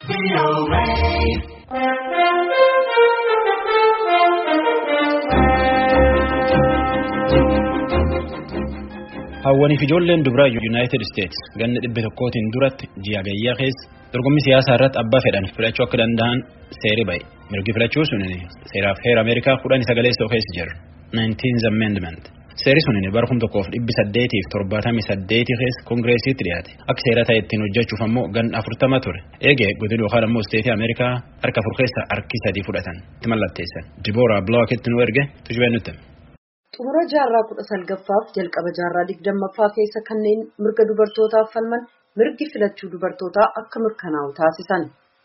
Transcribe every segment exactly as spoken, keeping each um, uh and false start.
Hawwanii fi ijoolleen dubaraa United States ganna dhibba tokkootiin duratti ji'a gayyaa keessa dorgommii siyaasaa irratti abbaa fedhan filachuu akka danda'an seerri ba'e. Mirgi filachuu suniin seeraaf heera Ameerikaa kudhan sagaleessoo keessa jira. nineteenth Amendment. Seerri suniin bara kuma tokkoof dhibbi saddeetiif torbaatamii saddeetii keessa Koongireesiitti dhiyaate. Akka seera ta'e ittiin hojjechuuf ammoo ganna afurtama ture. Eegee godina yookaan ammoo isteetii Ameerikaa harka afur keessa harki sadii fudhatan. Itti mallatteessan. Dibooraa Blookitti nu erge tujubee nutti. Xumura jaarraa kudha salgaffaaf jalqaba jaarraa digdammaffaa keessa kanneen mirga dubartootaaf falman mirgi filachuu dubartootaa akka mirkanaa'u taasisan.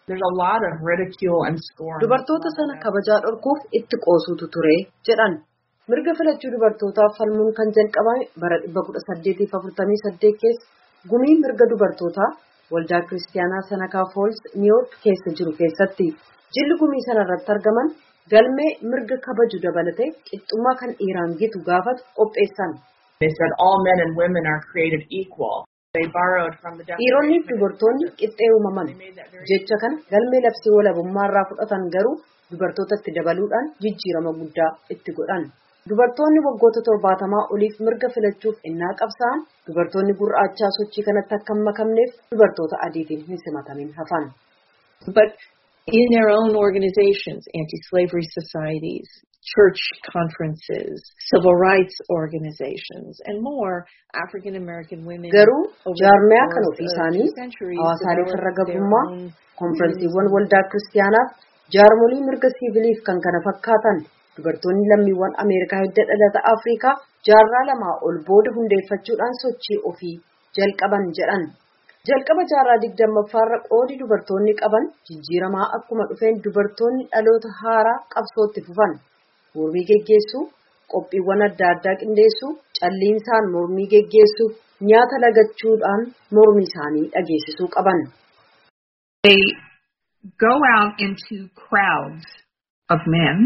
Dubartoota sana kabajaa dhorkuuf itti qoosuutu ture jedhan. Mirga filachuu dubartootaaf falmuun kan jalqabame bara dhibba kudha saddeetiif afurtamii saddeet keessa gumii mirga dubartootaa waldaa kiristaanaa Seneca Falls New York keessa jiru keessatti jilli gumii sana irratti argaman. Galmee mirga kabaju dabalatee qixxummaa kan dhiiraan gitu gaafatu qopheessan. Dhiironni fi dubartoonni qixxee uumaman jecha kana galmee labsii walabummaa irraa fudhatan garuu dubartootatti dabaluudhaan jijjiirama guddaa itti godhan. Dubartoonni waggoota torbaatamaa oliif mirga filachuuf innaa qabsa'an dubartoonni gurraachaa sochii kanatti akka hin makamneef dubartoota adiitiin hin simatamin hafan. In their own organizations, anti-slavery societies, church conferences, civil rights organizations, and more, African American women garuu jaarmiyaa kan ofii isaanii hawaasaalee farra gabummaa konferensiiwwan waldaa kiristaanaaf jaarmolii mirga siiviliif kan kana fakkaatan dubartoonni lammiiwwan Ameerikaa hidda dhalata Afrikaa jaarraa lamaa ol booda hundeeffachuudhaan sochii ofii jalqaban jedhan. Jalqaba jaarraa digdammaffaarra qoodi dubartoonni qaban jijjiiramaa akkuma dhufeen dubartoonni dhaloota haaraa qabsootti fufan. Mormii geggeessuu, qophiiwwan adda addaa qindeessuu, calliinsaan mormii geggeessuu, nyaata lagachuudhaan mormii isaanii dhageessisuu qaban. They go out into crowds of men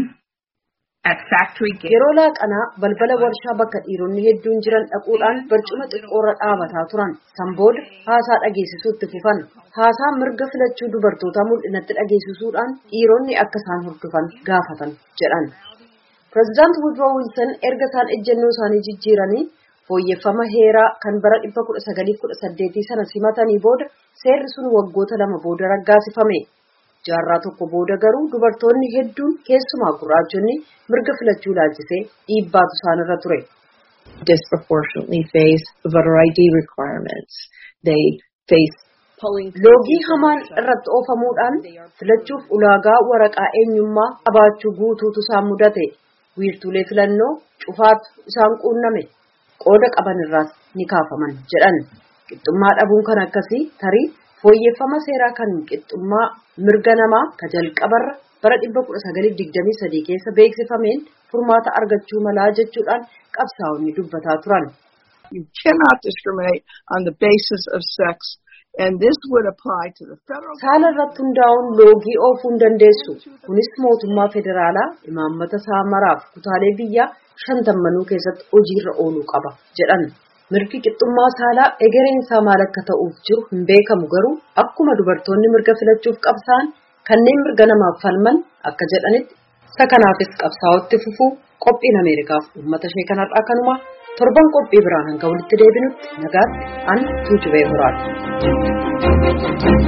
at factory gates. Yeroo laaqanaa balbala warshaa bakka dhiironni hedduun jiran dhaquudhaan barcuma xiqqoorra dhaabataa turan. San booda haasaa dhageessisuutti fufan. Haasaa mirga filachuu dubartootaa mul'inatti dhageessisuudhaan dhiironni akka isaan hordofan gaafatan jedhan. Pireezidaant Woodrow Wilson erga isaan ejjennoo isaanii jijjiiranii fooyyeffama heeraa kan bara dhibba kudha sagaliif kudha saddeetii sana simatanii booda seerri sun waggoota lama booda raggaasifame. Jaarraa tokko booda garuu dubartoonni hedduun keessumaa gurraachonni mirga filachuu laalchisee dhiibbaatu isaanirra ture. Disproportionately face voter I D requirements. They face loogii hamaan irratti oofamuudhaan filachuuf ulaagaa waraqaa eenyummaa qabaachuu guutuutu isaan mudate. Wiirtuulee filannoo cufaatu isaan quunname. Qooda qaban irraas ni kaafaman jedhan. Qixxummaa dhabuun kan akkasii tarii fooyyeffama seeraa kan qixxummaa mirga namaa ka jalqabarra bara dhibba kudha sagaliif digdamii sadii keessa beeksifameen furmaata argachuu malaa jechuudhaan qabsaa'onni dubbataa turan. You cannot discriminate on the basis of sex, and this would apply to the federal. Saala irratti hundaa'uun loogii oofuu hin dandeessu. Kunis mootummaa federaalaa imaammata saamaraaf kutaalee biyyaa shantammanuu keessatti hojiirra ooluu qaba jedhan. Mirgi qixxummaa saalaa egereen isaa maal akka ta'uuf jiru hin beekamu garuu akkuma dubartoonni mirga filachuuf qabsa'an kanneen mirga namaaf falman akka jedhanitti isa kanaafis qabsaa'otti fufuu qophiin Ameerikaaf uummata ishee kanarraa kanuma torban qophii biraan hanga walitti deebinutti nagaatti an tuujubee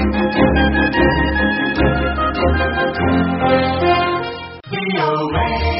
horaati.